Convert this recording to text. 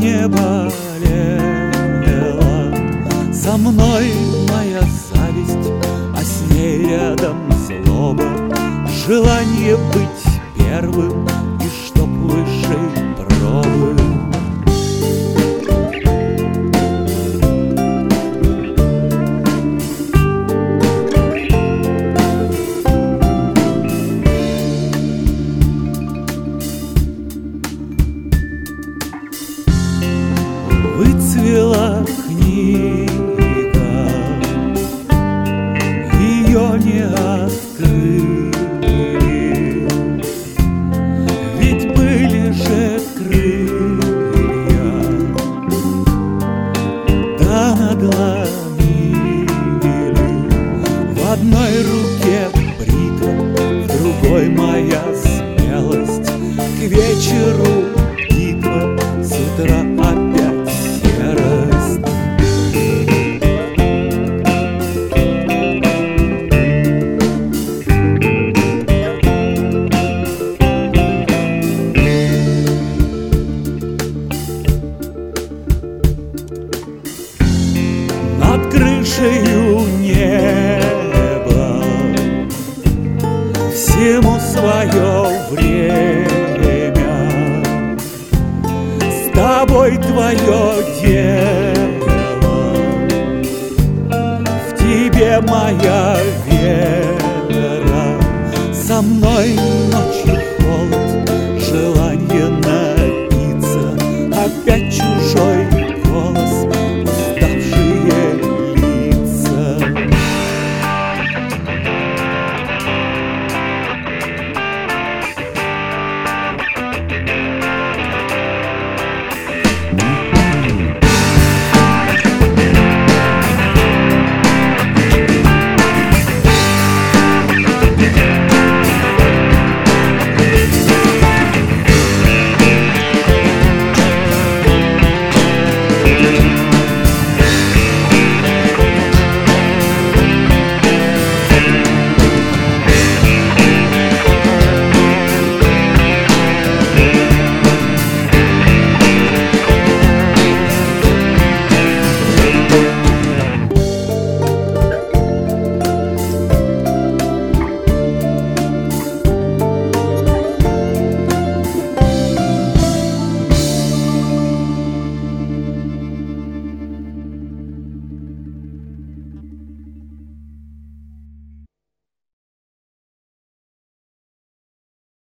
не болела. Со мной моя зависть, а с ней рядом злоба, желание быть первым и чтоб выше пробы. Выцвела книга, ее не открыли, ведь были же крылья, да надломили. В одной руке бритва, в другой моя смелость. К вечеру битва, с утра опять серость. Над крышею неба всему свое время. С тобой твое дело, в тебе моя вера. Со мной ночью холод, желание напиться, опять чужой голос, уставшие лица.